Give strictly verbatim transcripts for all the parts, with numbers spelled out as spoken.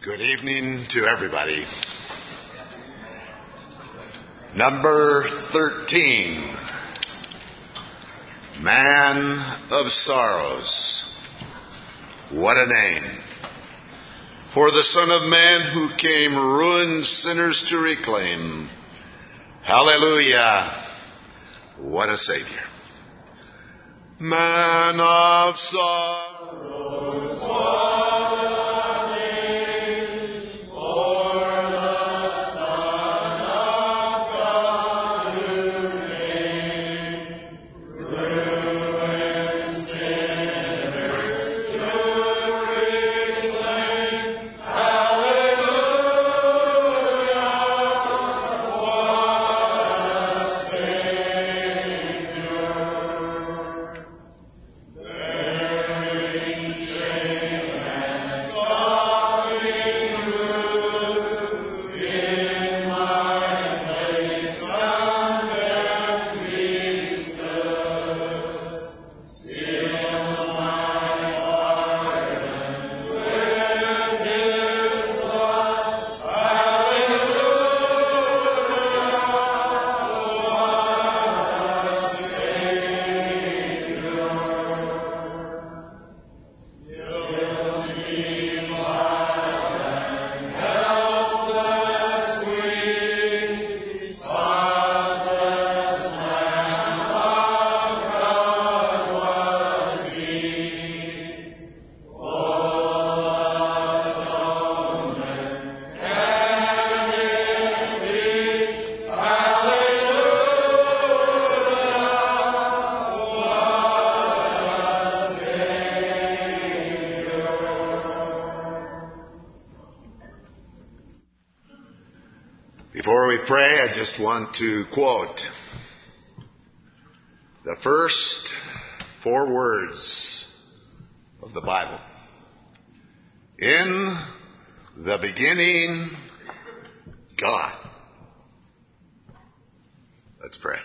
Good evening to everybody. Number thirteen, Man of Sorrows. What a name. For the Son of Man who came ruined sinners to reclaim. Hallelujah. What a Savior. Man of Sorrows. Before we pray, I just want to quote the first four words of the Bible. In the beginning, God. Let's pray.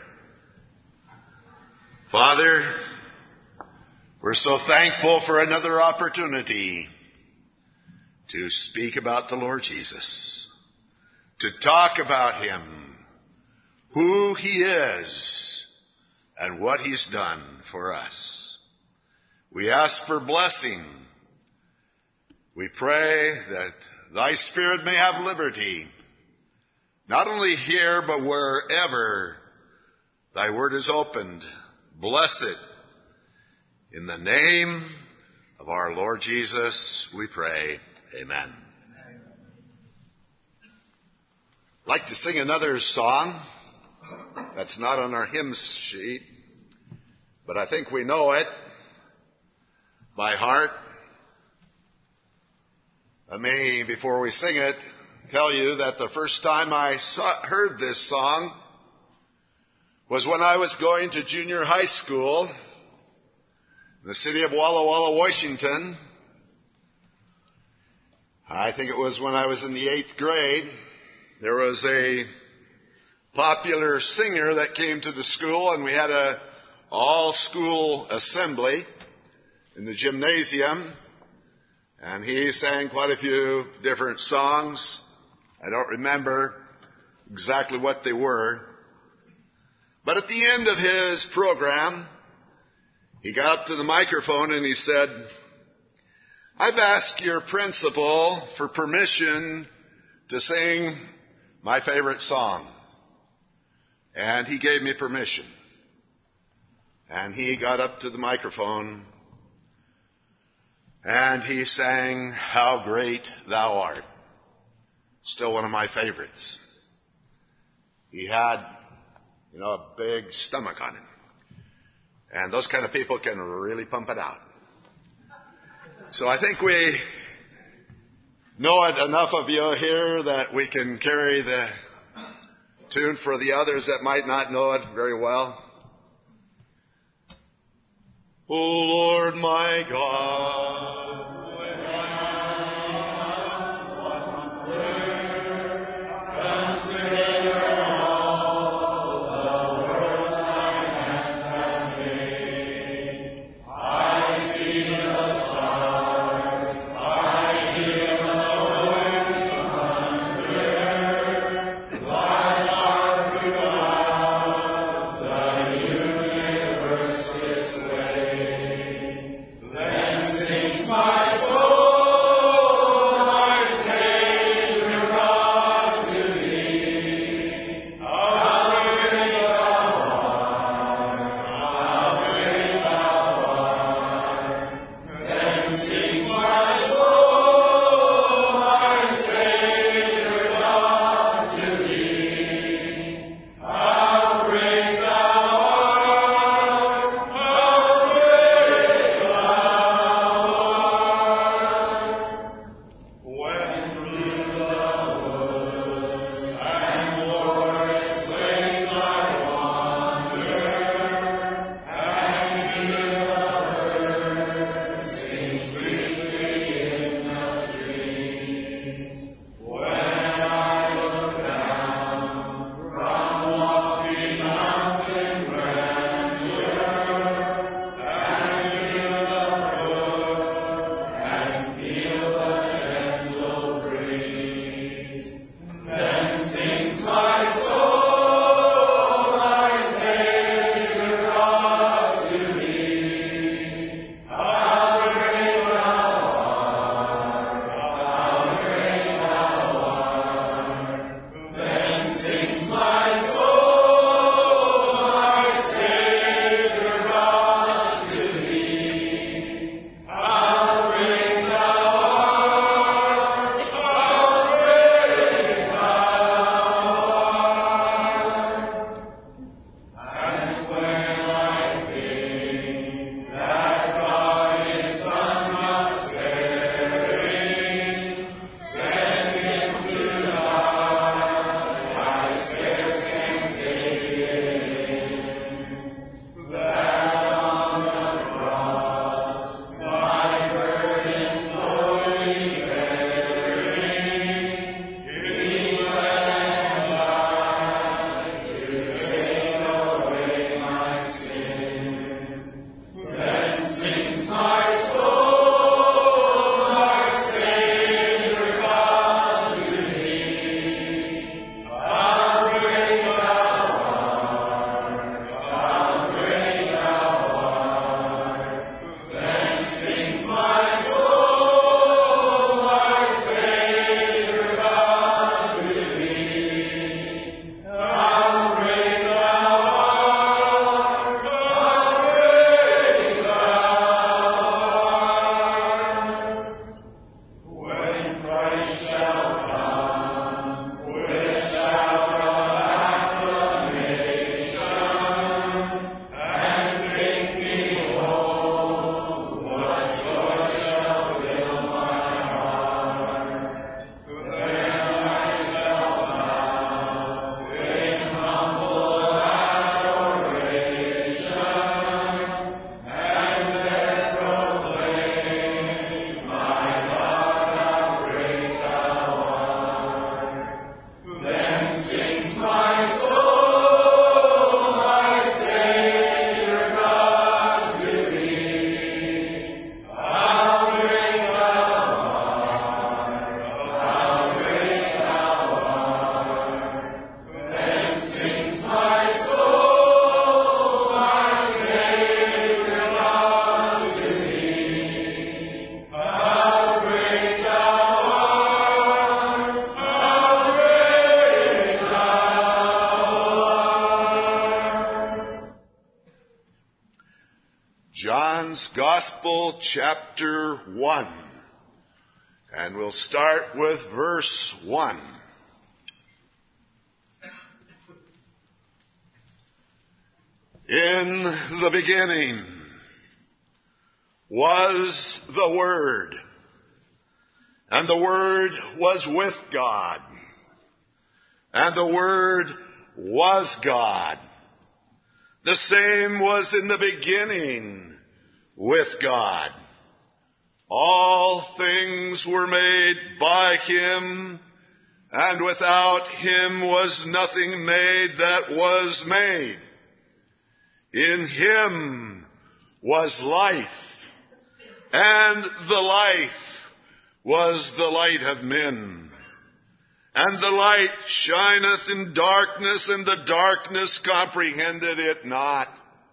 Father, we're so thankful for another opportunity to speak about the Lord Jesus. To talk about Him, who He is, and what He's done for us. We ask for blessing. We pray that Thy Spirit may have liberty, not only here, but wherever Thy Word is opened. Bless it. In the name of our Lord Jesus, we pray. Amen. I'd like to sing another song that's not on our hymn sheet, but I think we know it by heart. I may, before we sing it, tell you that the first time I saw, heard this song was when I was going to junior high school in the city of Walla Walla, Washington. I think it was when I was in the eighth grade. There was a popular singer that came to the school, and we had a all-school assembly in the gymnasium, and he sang quite a few different songs. I don't remember exactly what they were. But at the end of his program, he got up to the microphone and he said, "I've asked your principal for permission to sing my favorite song." And he gave me permission. And he got up to the microphone and he sang, "How Great Thou Art." Still one of my favorites. He had, you know, a big stomach on him. And those kind of people can really pump it out. So I think we know it enough of you here that we can carry the tune for the others that might not know it very well. O Lord my God, I see the stars, I hear the John's Gospel, chapter one. And we'll start with verse one. In the beginning was the Word, and the Word was with God, and the Word was God. The same was in the beginning with God. All things were made by Him, and without Him was nothing made that was made. In Him was life, and the life was the light of men. And the light shineth in darkness, and the darkness comprehended it not.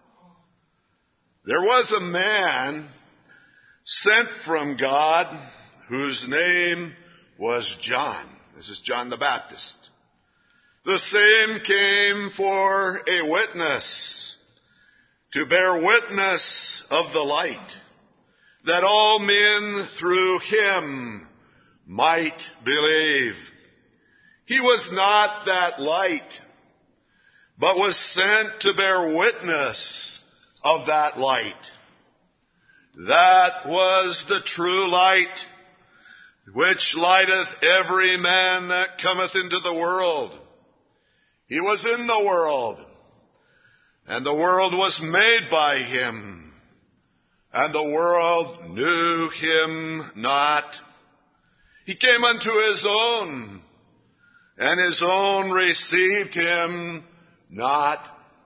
There was a man sent from God, whose name was John. This is John the Baptist. The same came for a witness, to bear witness of the light, that all men through him might believe. He was not that light, but was sent to bear witness of that light. That was the true light, which lighteth every man that cometh into the world. He was in the world, and the world was made by him, and the world knew him not. He came unto his own, and his own received him not.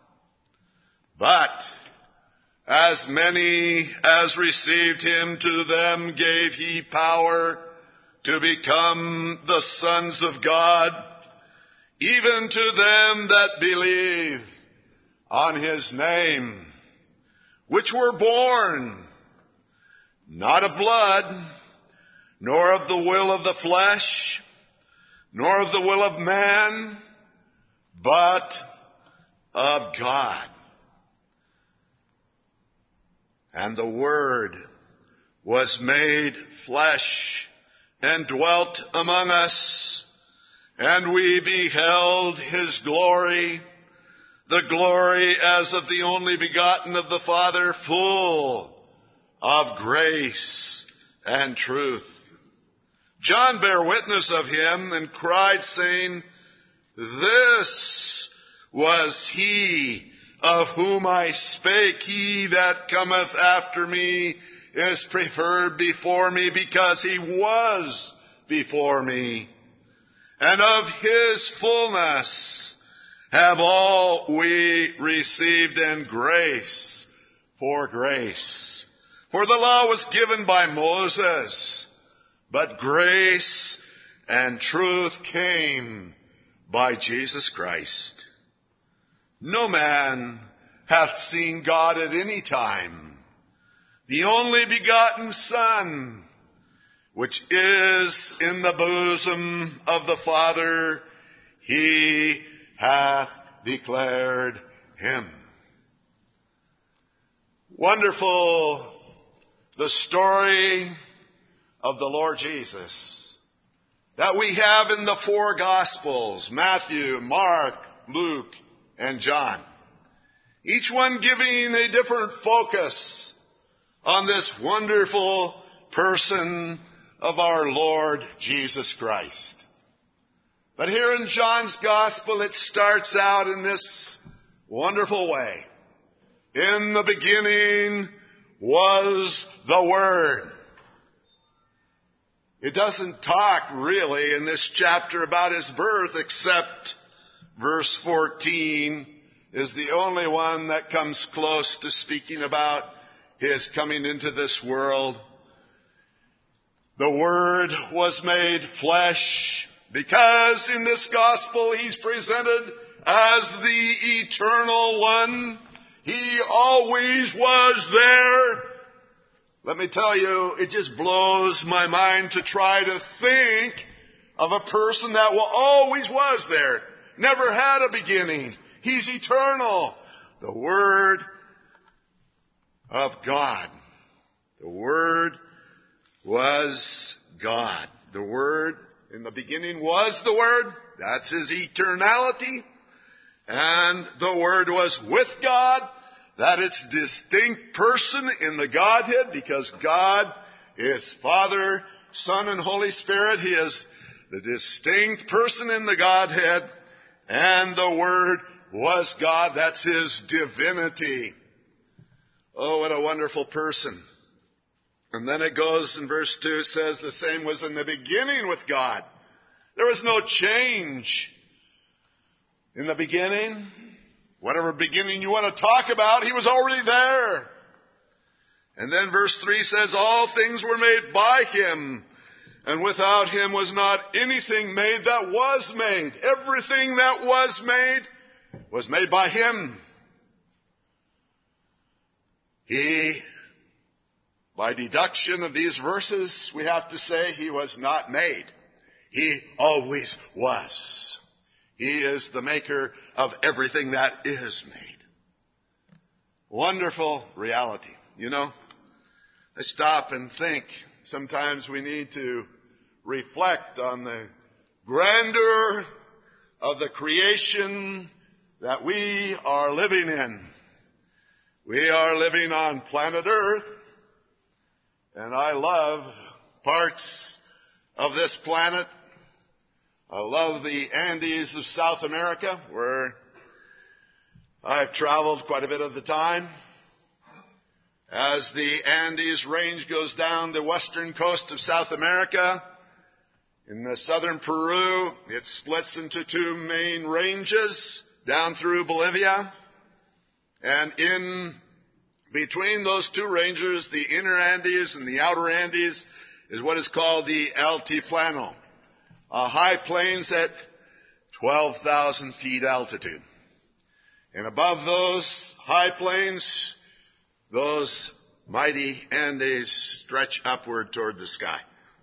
But as many as received him, to them gave he power to become the sons of God, even to them that believe on his name, which were born not of blood, nor of the will of the flesh, nor of the will of man, but of God. And the Word was made flesh and dwelt among us, and we beheld his glory, the glory as of the only begotten of the Father, full of grace and truth. John bare witness of him and cried, saying, This was he of whom I spake. He that cometh after me is preferred before me, because he was before me. And of his fullness have all we received, and grace for grace. For the law was given by Moses, but grace and truth came by Jesus Christ. No man hath seen God at any time. The only begotten Son, which is in the bosom of the Father, he hath declared him. Wonderful, the story of the Lord Jesus that we have in the four Gospels, Matthew, Mark, Luke, and John. Each one giving a different focus on this wonderful person of our Lord Jesus Christ. But here in John's Gospel, it starts out in this wonderful way. In the beginning was the Word. It doesn't talk really in this chapter about his birth, except verse fourteen is the only one that comes close to speaking about his coming into this world. The Word was made flesh, because in this gospel he's presented as the eternal one. He always was there. Let me tell you, it just blows my mind to try to think of a person that always was there, never had a beginning. He's eternal. The Word of God. The Word was God. The Word in the beginning was the Word. That's His eternality. And the Word was with God. That it's distinct person in the Godhead, because God is Father, Son, and Holy Spirit. He is the distinct person in the Godhead. And the Word was God. That's His divinity. Oh, what a wonderful person. And then it goes in verse two, it says, the same was in the beginning with God. There was no change in the beginning. Whatever beginning you want to talk about, He was already there. And then verse three says, all things were made by Him, and without Him was not anything made that was made. Everything that was made was made by Him. He, by deduction of these verses, we have to say He was not made. He always was. He is the maker of everything that is made. Wonderful reality. You know, I stop and think sometimes we need to reflect on the grandeur of the creation that we are living in. We are living on planet Earth, and I love parts of this planet. I love the Andes of South America, where I've traveled quite a bit of the time. As the Andes range goes down the western coast of South America, in the southern Peru, it splits into two main ranges down through Bolivia. And in between those two ranges, the inner Andes and the outer Andes, is what is called the Altiplano. Uh, high plains at twelve thousand feet altitude. And above those high plains, those mighty Andes stretch upward toward the sky.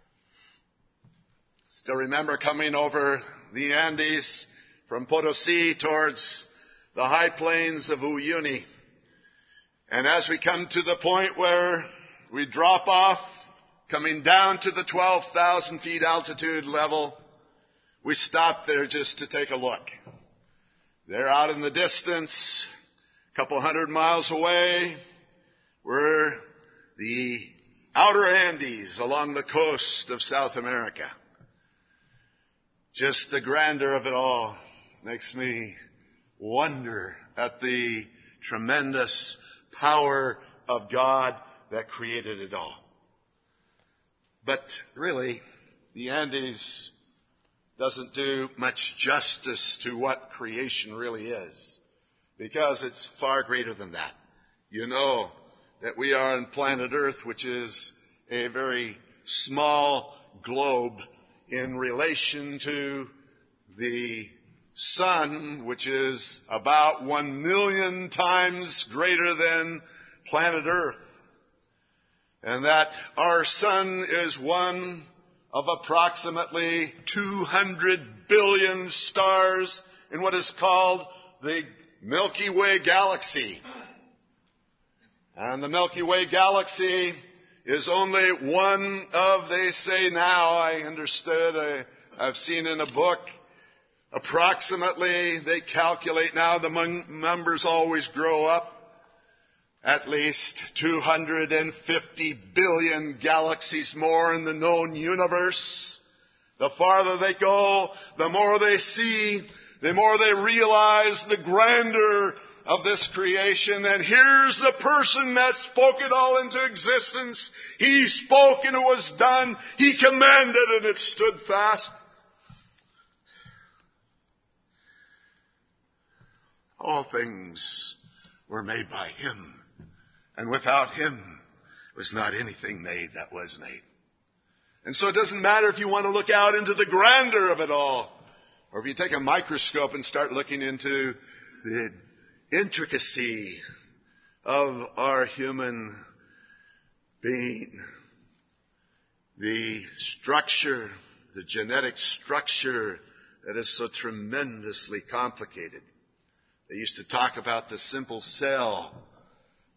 Still remember coming over the Andes from Potosi towards the high plains of Uyuni. And as we come to the point where we drop off, coming down to the twelve thousand feet altitude level, we stop there just to take a look. There out in the distance, a couple hundred miles away, were the outer Andes along the coast of South America. Just the grandeur of it all makes me wonder at the tremendous power of God that created it all. But really, the Andes doesn't do much justice to what creation really is, because it's far greater than that. You know that we are on planet Earth, which is a very small globe in relation to the sun, which is about one million times greater than planet Earth. And that our sun is one of approximately two hundred billion stars in what is called the Milky Way galaxy. And the Milky Way galaxy is only one of, they say now, I understood, I, I've seen in a book, approximately, they calculate now, the numbers always grow up, at least two hundred fifty billion galaxies more in the known universe. The farther they go, the more they see, the more they realize the grandeur of this creation. And here's the person that spoke it all into existence. He spoke and it was done. He commanded and it stood fast. All things were made by Him. And without Him was not anything made that was made. And so it doesn't matter if you want to look out into the grandeur of it all, or if you take a microscope and start looking into the intricacy of our human being, the structure, the genetic structure that is so tremendously complicated. They used to talk about the simple cell,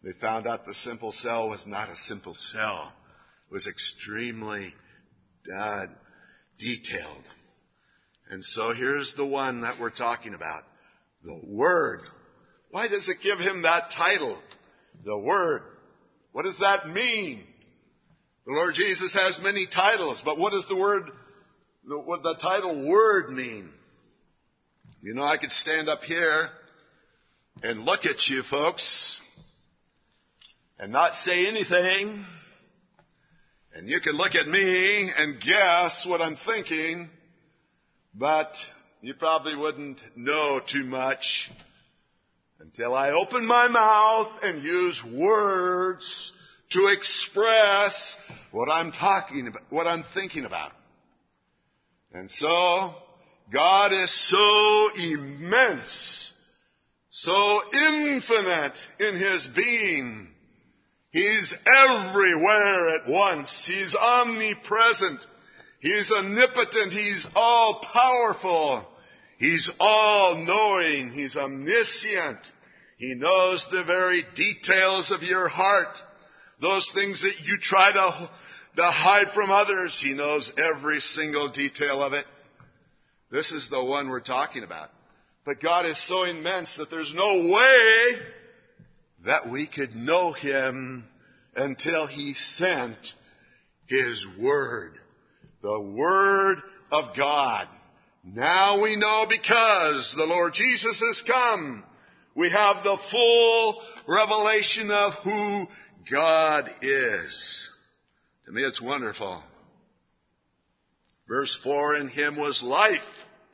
they found out the simple cell was not a simple cell. It was extremely uh, detailed. And so here's the one that we're talking about. The Word. Why does it give him that title? The Word. What does that mean? The Lord Jesus has many titles, but what does the word, the, what the title Word mean? You know, I could stand up here and look at you folks and not say anything, and you could look at me and guess what I'm thinking, but you probably wouldn't know too much until I open my mouth and use words to express what I'm talking about, what I'm thinking about. And so, God is so immense, so infinite in His being. He's everywhere at once. He's omnipresent. He's omnipotent. He's all-powerful. He's all-knowing. He's omniscient. He knows the very details of your heart. Those things that you try to, to hide from others, He knows every single detail of it. This is the one we're talking about. But God is so immense that there's no way that we could know Him until He sent His Word. The Word of God. Now we know because the Lord Jesus has come, we have the full revelation of who God is. To me it's wonderful. Verse four, in Him was life,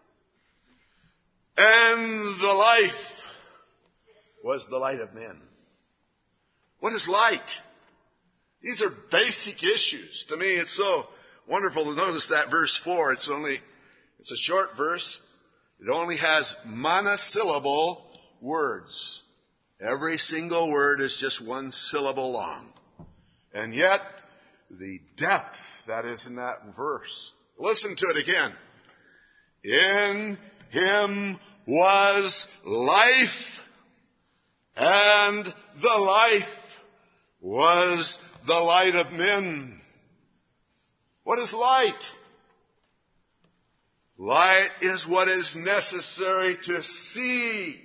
and the life was the light of men. What is light? These are basic issues. To me it's so wonderful to notice that verse four. It's only, it's a short verse. It only has monosyllable words. Every single word is just one syllable long. And yet, the depth that is in that verse. Listen to it again. In Him was life, and the life was the light of men. What is light? Light is what is necessary to see.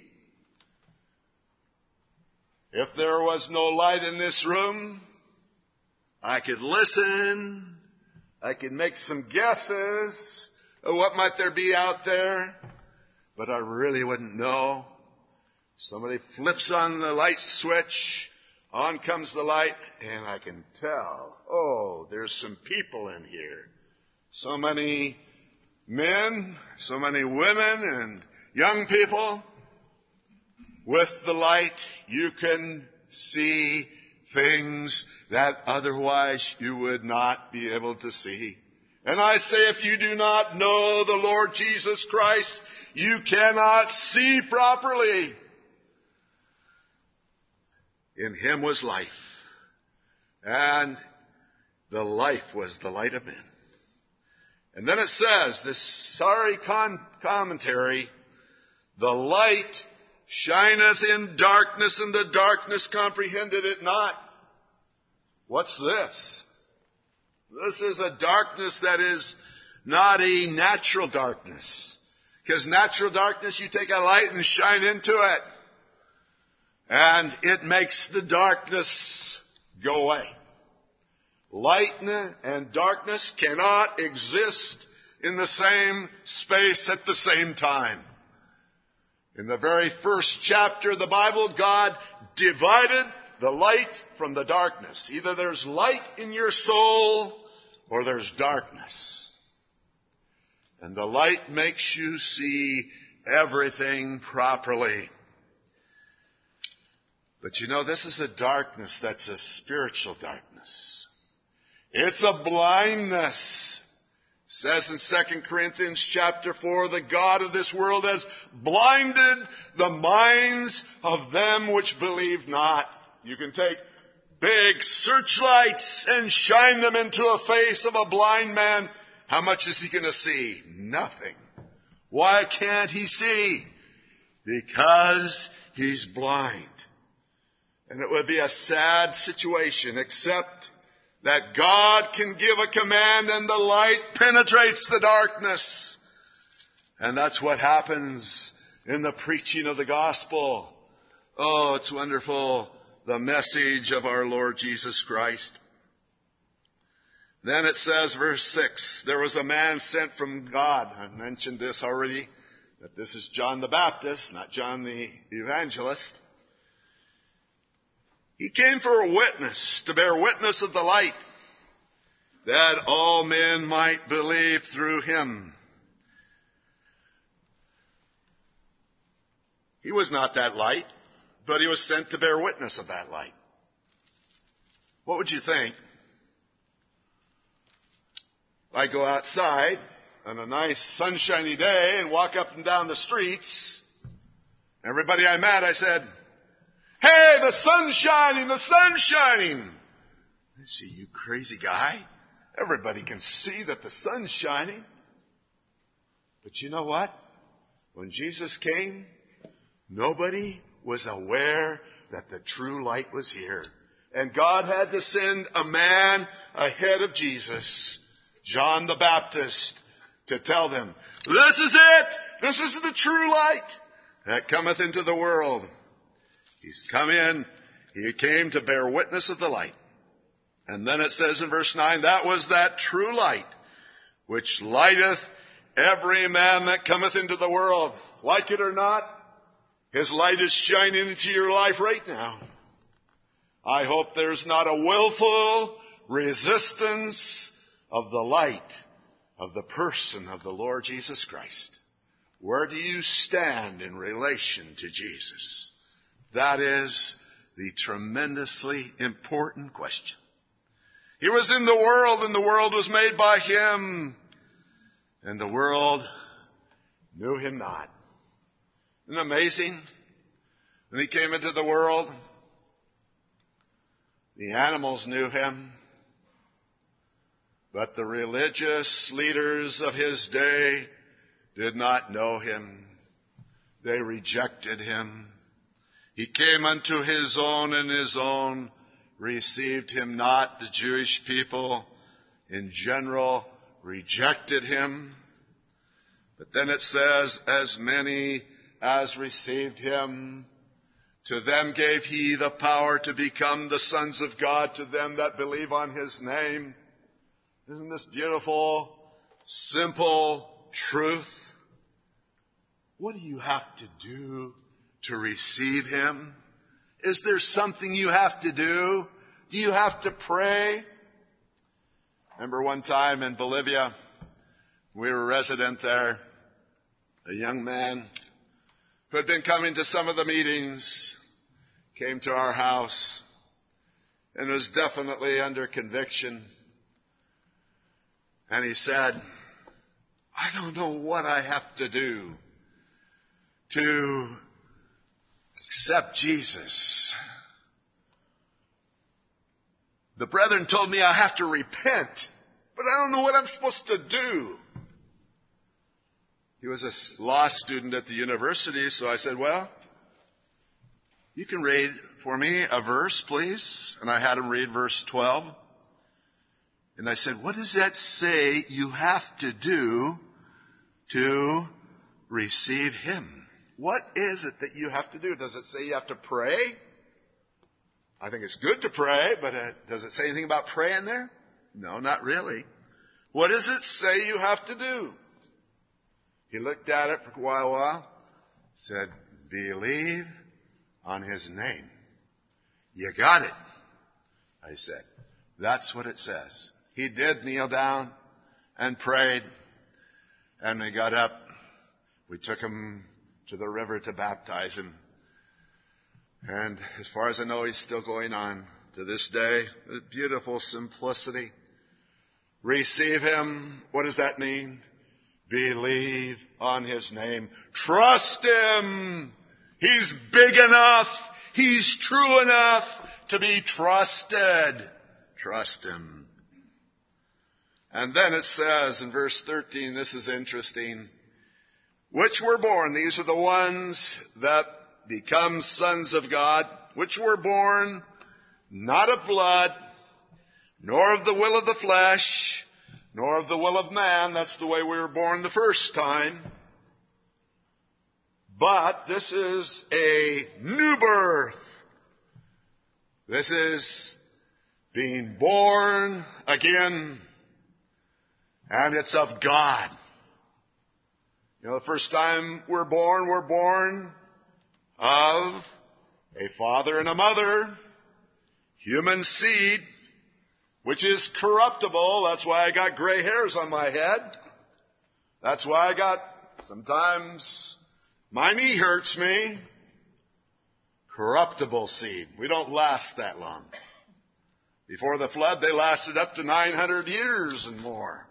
If there was no light in this room, I could listen. I could make some guesses of what might there be out there, but I really wouldn't know. Somebody flips on the light switch, on comes the light, and I can tell, oh, there's some people in here. So many men, so many women and young people. With the light, you can see things that otherwise you would not be able to see. And I say, if you do not know the Lord Jesus Christ, you cannot see properly. In Him was life, and the life was the light of men. And then it says, this sorry con- commentary, the light shineth in darkness, and the darkness comprehended it not. What's this? This is a darkness that is not a natural darkness. Because natural darkness, you take a light and shine into it, and it makes the darkness go away. Light and darkness cannot exist in the same space at the same time. In the very first chapter of the Bible, God divided the light from the darkness. Either there's light in your soul or there's darkness. And the light makes you see everything properly. But you know, this is a darkness that's a spiritual darkness. It's a blindness. It says in Second Corinthians chapter four, the God of this world has blinded the minds of them which believe not. You can take big searchlights and shine them into a face of a blind man. How much is he going to see? Nothing. Why can't he see? Because he's blind. And it would be a sad situation, except that God can give a command and the light penetrates the darkness. And that's what happens in the preaching of the gospel. Oh, it's wonderful, the message of our Lord Jesus Christ. Then it says, verse six, there was a man sent from God. I mentioned this already, that this is John the Baptist, not John the Evangelist. He came for a witness, to bear witness of the light, that all men might believe through him. He was not that light, but he was sent to bear witness of that light. What would you think? I go outside on a nice sunshiny day and walk up and down the streets. Everybody I met, I said, "Hey, the sun's shining, the sun's shining." I say, "You crazy guy. Everybody can see that the sun's shining." But you know what? When Jesus came, nobody was aware that the true light was here. And God had to send a man ahead of Jesus, John the Baptist, to tell them, this is it! This is the true light that cometh into the world. He's come in, he came to bear witness of the light. And then it says in verse nine, that was that true light, which lighteth every man that cometh into the world. Like it or not, his light is shining into your life right now. I hope there's not a willful resistance of the light of the person of the Lord Jesus Christ. Where do you stand in relation to Jesus? That is the tremendously important question. He was in the world, and the world was made by him, and the world knew him not. Isn't it amazing? When he came into the world, the animals knew him, but the religious leaders of his day did not know him. They rejected him. He came unto his own, and his own received him not. The Jewish people in general rejected him. But then it says, as many as received him, to them gave he the power to become the sons of God, to them that believe on his name. Isn't this beautiful, simple truth? What do you have to do to receive him? Is there something you have to do? Do you have to pray? Remember one time in Bolivia, we were resident there, a young man who had been coming to some of the meetings, came to our house, and was definitely under conviction. And he said, I don't know what I have to do to accept Jesus. The brethren told me I have to repent, but I don't know what I'm supposed to do. He was a law student at the university, so I said, well, you can read for me a verse, please. And I had him read verse twelve. And I said, what does that say you have to do to receive him? What is it that you have to do? Does it say you have to pray? I think it's good to pray, but uh, does it say anything about praying there? No, not really. What does it say you have to do? He looked at it for a while, while said, believe on his name. You got it, I said. That's what it says. He did kneel down and prayed, and we got up. We took him to the river to baptize him. And as far as I know, he's still going on to this day. A beautiful simplicity. Receive him. What does that mean? Believe on his name. Trust him. He's big enough. He's true enough to be trusted. Trust him. And then it says in verse thirteen, this is interesting, which were born, these are the ones that become sons of God, which were born not of blood, nor of the will of the flesh, nor of the will of man. That's the way we were born the first time. But this is a new birth. This is being born again. And it's of God. You know, the first time we're born, we're born of a father and a mother, human seed, which is corruptible. That's why I got gray hairs on my head. That's why I got, sometimes my knee hurts me. Corruptible seed. We don't last that long. Before the flood, they lasted up to nine hundred years and more.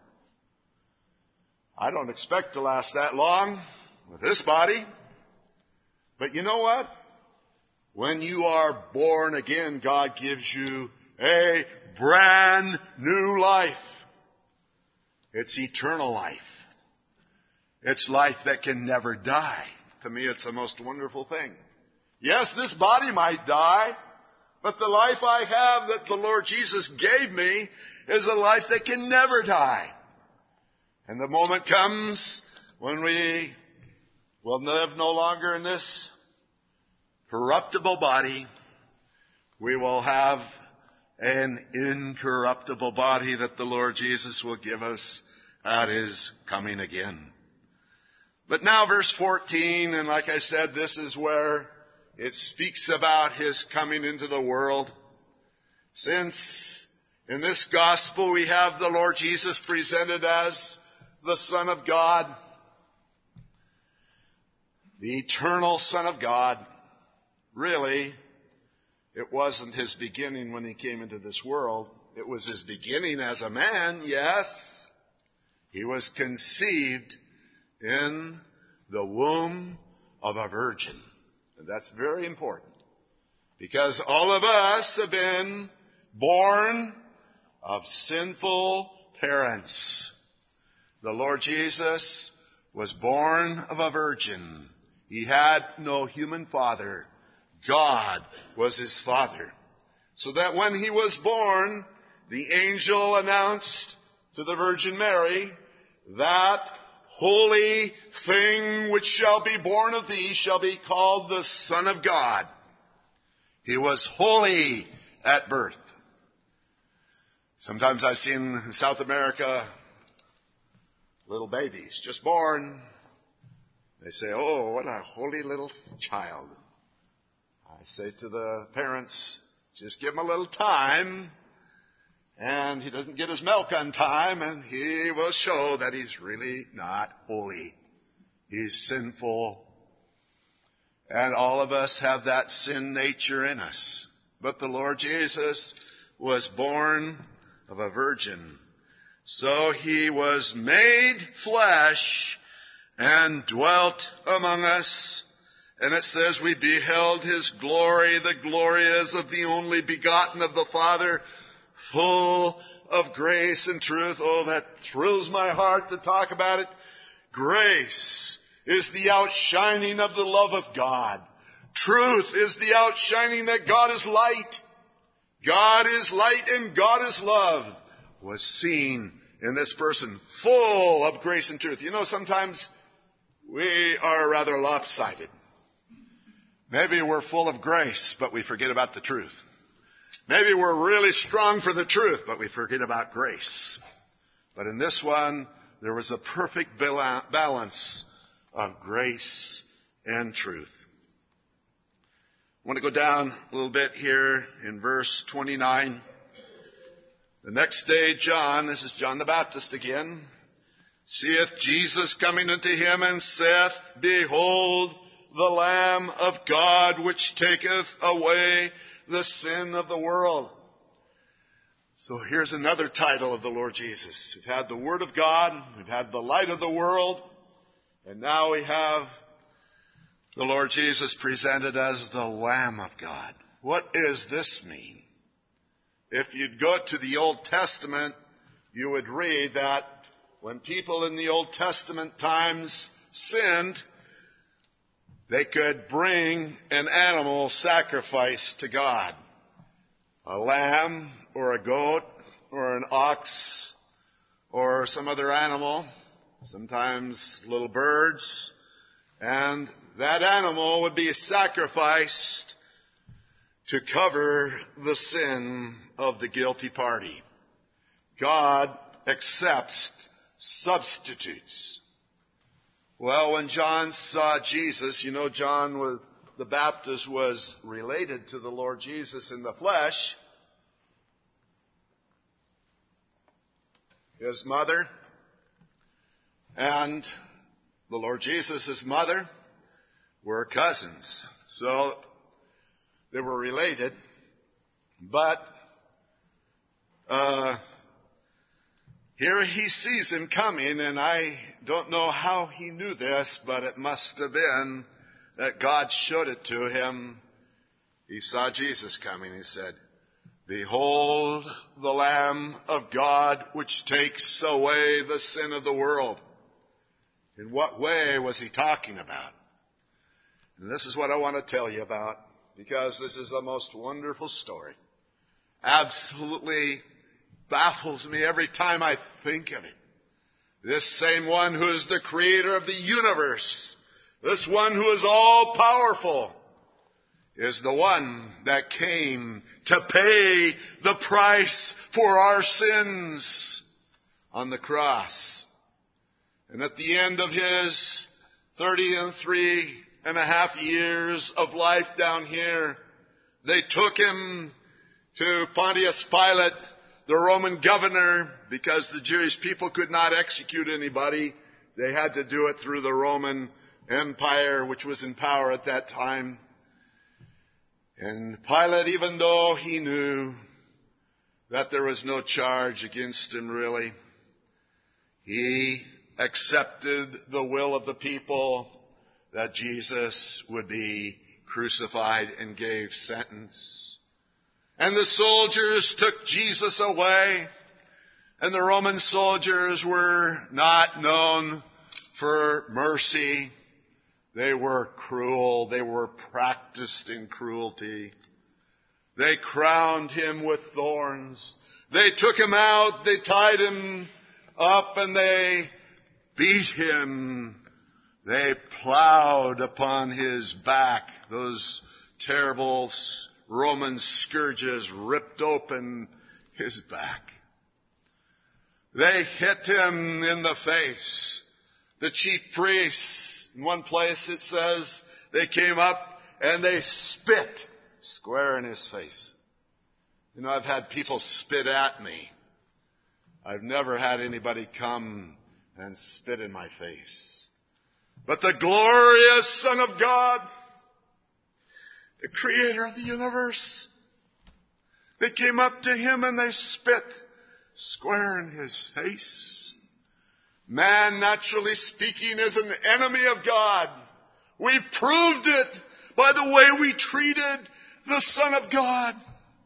I don't expect to last that long with this body. But you know what? When you are born again, God gives you a brand new life. It's eternal life. It's life that can never die. To me, it's the most wonderful thing. Yes, this body might die, but the life I have that the Lord Jesus gave me is a life that can never die. And the moment comes when we will live no longer in this corruptible body. We will have an incorruptible body that the Lord Jesus will give us at His coming again. But now verse fourteen, and like I said, this is where it speaks about His coming into the world. Since in this gospel we have the Lord Jesus presented as the Son of God, the eternal Son of God. Really, it wasn't His beginning when He came into this world. It was His beginning as a man, yes. He was conceived in the womb of a virgin. And that's very important, because all of us have been born of sinful parents. The Lord Jesus was born of a virgin. He had no human father. God was His father. So that when He was born, the angel announced to the Virgin Mary, that holy thing which shall be born of thee shall be called the Son of God. He was holy at birth. Sometimes I've seen in South America little babies just born. They say, oh, what a holy little child. I say to the parents, just give him a little time, and he doesn't get his milk on time, and he will show that he's really not holy. He's sinful. And all of us have that sin nature in us. But the Lord Jesus was born of a virgin. So He was made flesh and dwelt among us. And it says we beheld His glory. The glory as of the only begotten of the Father, full of grace and truth. Oh, that thrills my heart to talk about it. Grace is the outshining of the love of God. Truth is the outshining that God is light. God is light and God is love. Was seen in this person, full of grace and truth. You know, sometimes we are rather lopsided. Maybe we're full of grace, but we forget about the truth. Maybe we're really strong for the truth, but we forget about grace. But in this one, there was a perfect balance of grace and truth. I want to go down a little bit here in verse twenty-nine. The next day, John, this is John the Baptist again, seeth Jesus coming unto him, and saith, Behold, the Lamb of God, which taketh away the sin of the world. So here's another title of the Lord Jesus. We've had the Word of God, we've had the light of the world, and now we have the Lord Jesus presented as the Lamb of God. What does this mean? If you'd go to the Old Testament, you would read that when people in the Old Testament times sinned, they could bring an animal sacrifice to God. A lamb or a goat or an ox or some other animal, sometimes little birds, and that animal would be sacrificed to cover the sin of the guilty party. God accepts substitutes. Well, when John saw Jesus, you know, John was, the Baptist was related to the Lord Jesus in the flesh. His mother and the Lord Jesus' mother were cousins. So they were related. But uh, here he sees him coming, and I don't know how he knew this, but it must have been that God showed it to him. He saw Jesus coming. He said, "Behold the Lamb of God, which takes away the sin of the world." In what way was he talking about? And this is what I want to tell you about, because this is the most wonderful story. Absolutely baffles me every time I think of it. This same one who is the creator of the universe, this one who is all powerful, is the one that came to pay the price for our sins on the cross. And at the end of his thirty-three and a half years of life down here, they took him to Pontius Pilate, the Roman governor, because the Jewish people could not execute anybody. They had to do it through the Roman Empire, which was in power at that time. And Pilate, even though he knew that there was no charge against him really, he accepted the will of the people that Jesus would be crucified and gave sentence. And the soldiers took Jesus away, and the Roman soldiers were not known for mercy. They were cruel. They were practiced in cruelty. They crowned him with thorns. They took him out, they tied him up, and they beat him. They plowed upon his back. Those terrible Roman scourges ripped open his back. They hit him in the face. The chief priests, in one place it says, they came up and they spit square in his face. You know, I've had people spit at me. I've never had anybody come and spit in my face. But the glorious Son of God, the creator of the universe, they came up to him and they spit square in his face. Man, naturally speaking, is an enemy of God. We proved it by the way we treated the Son of God.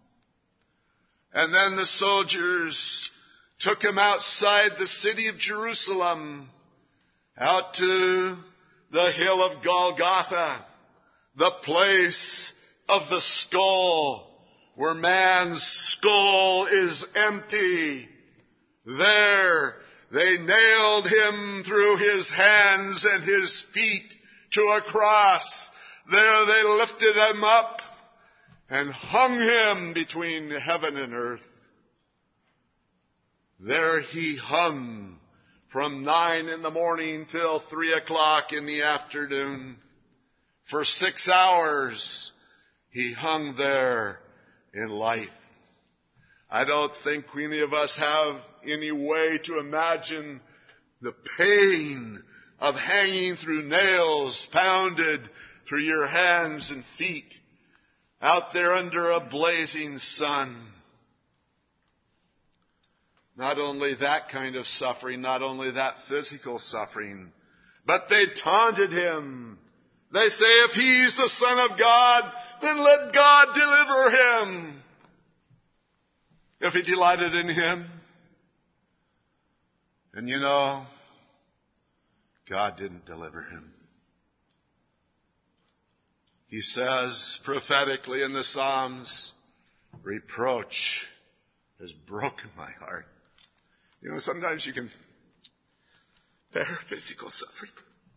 And then the soldiers took him outside the city of Jerusalem, out to the hill of Golgotha, the place of the skull, where man's skull is empty. There they nailed him through his hands and his feet to a cross. There they lifted him up and hung him between heaven and earth. There he hung from nine in the morning till three o'clock in the afternoon. For six hours he hung there in life. I don't think any of us have any way to imagine the pain of hanging through nails pounded through your hands and feet out there under a blazing sun. Not only that kind of suffering, not only that physical suffering, but they taunted him. They say, if he's the Son of God, then let God deliver him. If he delighted in him. And you know, God didn't deliver him. He says prophetically in the Psalms, reproach has broken my heart. You know, sometimes you can bear physical suffering.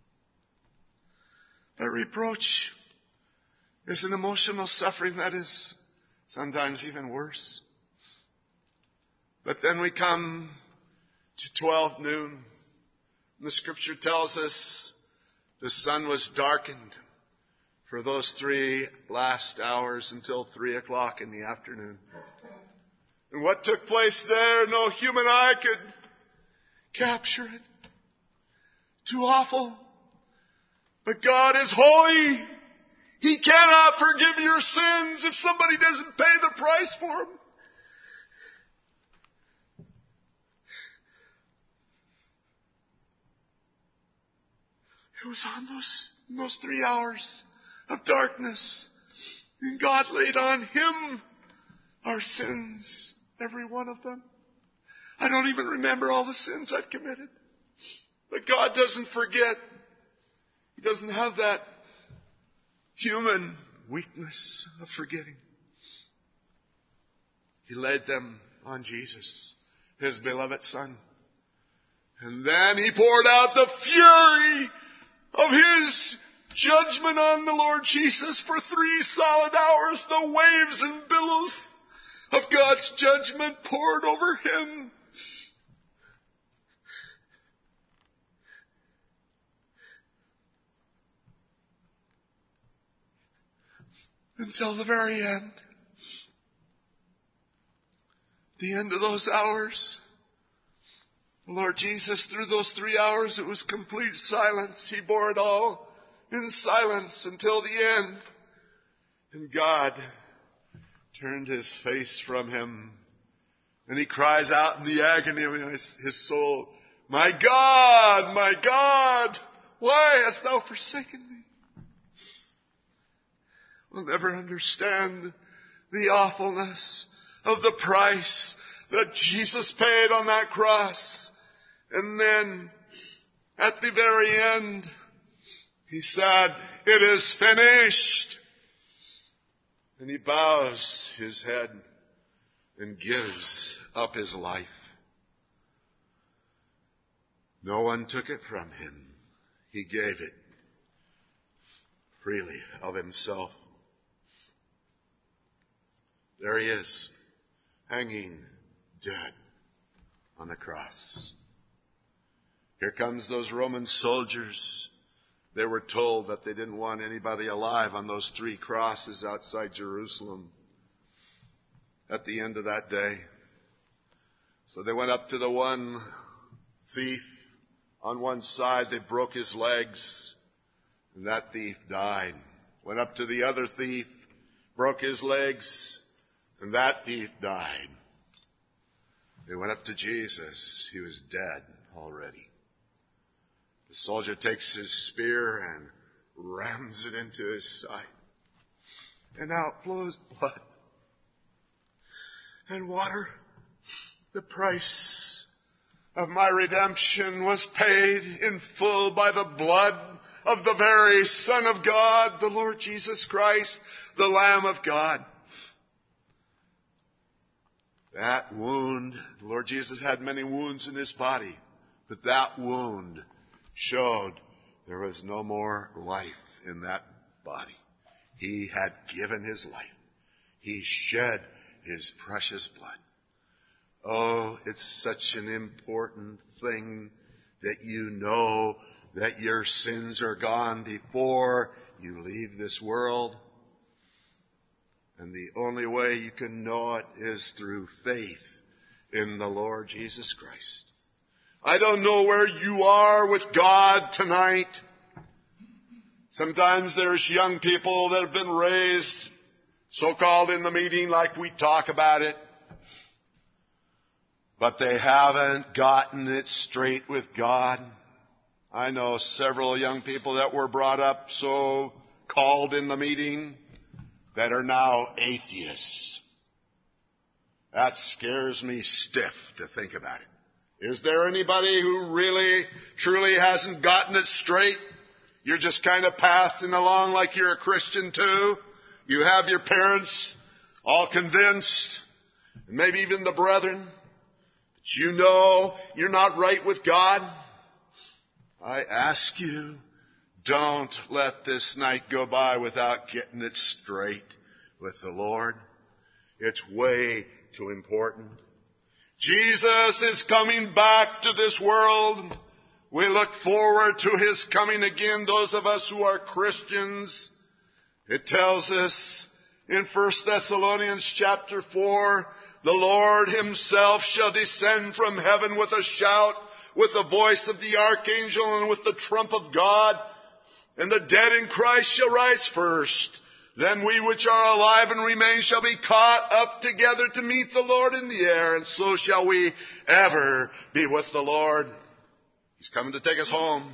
But reproach is an emotional suffering that is sometimes even worse. But then we come to twelve noon. And the scripture tells us the sun was darkened for those three last hours until three o'clock in the afternoon. And what took place there, no human eye could capture it. Too awful. But God is holy. He cannot forgive your sins if somebody doesn't pay the price for them. It was on those, those three hours of darkness. And God laid on Him our sins, every one of them. I don't even remember all the sins I've committed. But God doesn't forget. He doesn't have that human weakness of forgetting. He laid them on Jesus, His beloved Son. And then He poured out the fury of His judgment on the Lord Jesus for three solid hours. The waves and billows of God's judgment poured over Him. Until the very end. The end of those hours. The Lord Jesus, through those three hours, it was complete silence. He bore it all in silence until the end. And God turned His face from Him. And He cries out in the agony of his, his soul, "My God, my God, why hast Thou forsaken me?" We'll never understand the awfulness of the price that Jesus paid on that cross. And then, at the very end, He said, "It is finished." And He bows His head and gives up His life. No one took it from Him. He gave it freely of Himself. There He is, hanging dead on the cross. Here comes those Roman soldiers. They were told that they didn't want anybody alive on those three crosses outside Jerusalem at the end of that day. So they went up to the one thief. On one side, they broke his legs, and that thief died. Went up to the other thief, broke his legs, and that thief died. They went up to Jesus. He was dead already. The soldier takes his spear and rams it into his side. And out flows blood and water. The price of my redemption was paid in full by the blood of the very Son of God, the Lord Jesus Christ, the Lamb of God. That wound, the Lord Jesus had many wounds in His body, but that wound showed there was no more life in that body. He had given His life. He shed His precious blood. Oh, it's such an important thing that you know that your sins are gone before you leave this world. And the only way you can know it is through faith in the Lord Jesus Christ. I don't know where you are with God tonight. Sometimes there's young people that have been raised, so-called in the meeting, like we talk about it. But they haven't gotten it straight with God. I know several young people that were brought up so-called in the meeting that are now atheists. That scares me stiff to think about it. Is there anybody who really, truly hasn't gotten it straight? You're just kind of passing along like you're a Christian too. You have your parents all convinced, and maybe even the brethren, but you know you're not right with God. I ask you, don't let this night go by without getting it straight with the Lord. It's way too important. Jesus is coming back to this world. We look forward to His coming again, those of us who are Christians. It tells us in First Thessalonians chapter four, the Lord Himself shall descend from heaven with a shout, with the voice of the archangel, and with the trump of God. And the dead in Christ shall rise first. Then we which are alive and remain shall be caught up together to meet the Lord in the air, and so shall we ever be with the Lord. He's coming to take us home.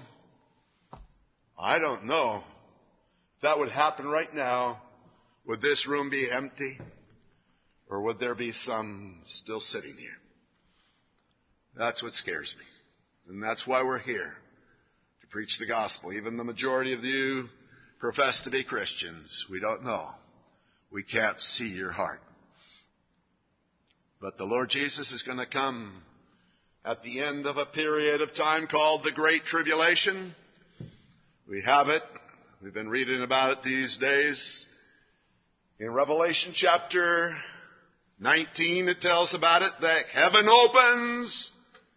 I don't know if that would happen right now. Would this room be empty? Or would there be some still sitting here? That's what scares me. And that's why we're here, to preach the gospel. Even the majority of you profess to be Christians. We don't know. We can't see your heart. But the Lord Jesus is going to come at the end of a period of time called the Great Tribulation. We have it. We've been reading about it these days. In Revelation chapter nineteen, it tells about it, that heaven opens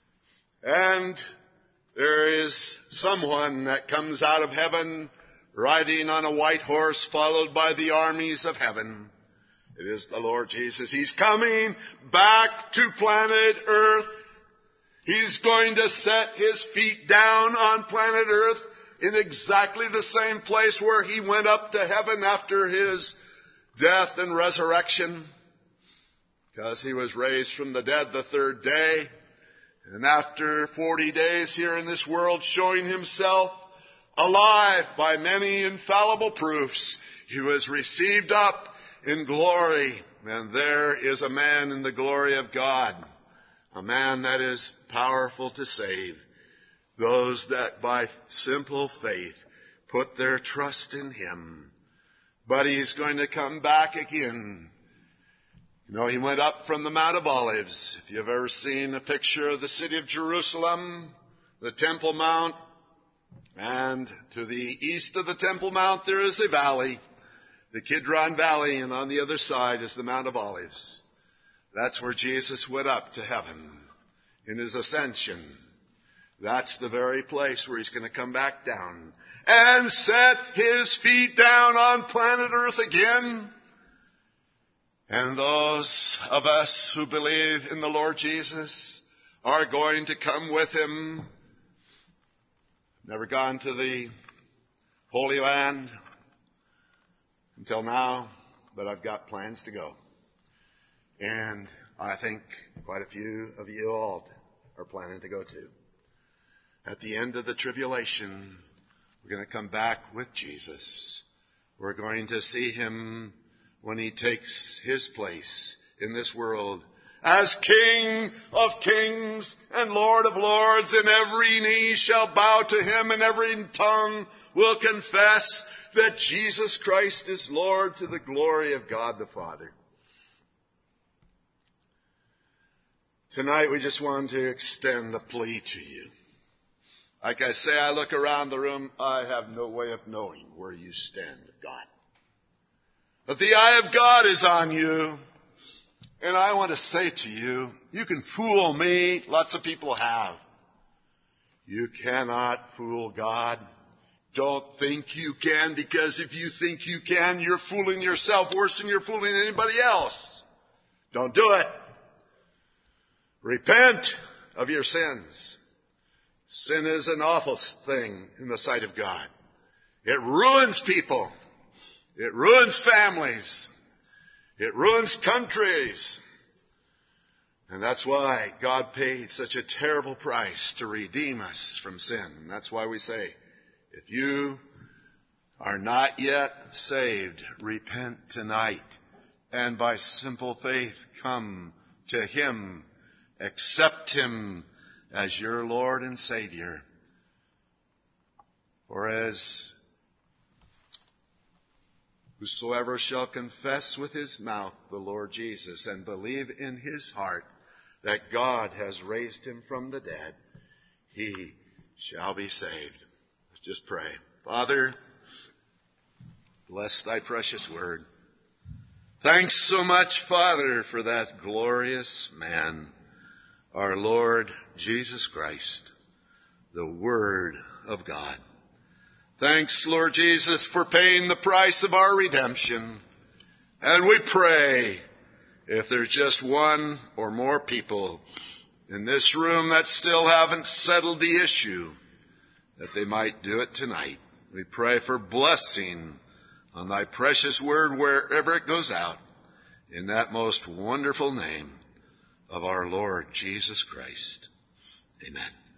and there is someone that comes out of heaven riding on a white horse, followed by the armies of heaven. It is the Lord Jesus. He's coming back to planet Earth. He's going to set His feet down on planet Earth in exactly the same place where He went up to heaven after His death and resurrection, because He was raised from the dead the third day. And after forty days here in this world, showing Himself alive by many infallible proofs, He was received up in glory. And there is a man in the glory of God, a man that is powerful to save those that by simple faith put their trust in Him. But He's going to come back again. You know, He went up from the Mount of Olives. If you've ever seen a picture of the city of Jerusalem, the Temple Mount, and to the east of the Temple Mount there is a valley, the Kidron Valley, and on the other side is the Mount of Olives. That's where Jesus went up to heaven in His ascension. That's the very place where He's going to come back down and set His feet down on planet Earth again. And those of us who believe in the Lord Jesus are going to come with Him. Never gone to the Holy Land until now, but I've got plans to go. And I think quite a few of you all are planning to go too. At the end of the tribulation, we're going to come back with Jesus. We're going to see Him when He takes His place in this world as King of kings and Lord of lords, and every knee shall bow to Him, and every tongue will confess that Jesus Christ is Lord, to the glory of God the Father. Tonight we just want to extend a plea to you. Like I say, I look around the room, I have no way of knowing where you stand with God. But the eye of God is on you. And I want to say to you, you can fool me. Lots of people have. You cannot fool God. Don't think you can, because if you think you can, you're fooling yourself worse than you're fooling anybody else. Don't do it. Repent of your sins. Sin is an awful thing in the sight of God. It ruins people. It ruins families. It ruins countries. And that's why God paid such a terrible price to redeem us from sin. And that's why we say, if you are not yet saved, repent tonight. And by simple faith, come to Him. Accept Him as your Lord and Savior. For as whosoever shall confess with his mouth the Lord Jesus and believe in his heart that God has raised him from the dead, he shall be saved. Let's just pray. Father, bless thy precious word. Thanks so much, Father, for that glorious man, our Lord Jesus Christ, the Word of God. Thanks, Lord Jesus, for paying the price of our redemption. And we pray, if there's just one or more people in this room that still haven't settled the issue, that they might do it tonight. We pray for blessing on thy precious word wherever it goes out, in that most wonderful name of our Lord Jesus Christ. Amen.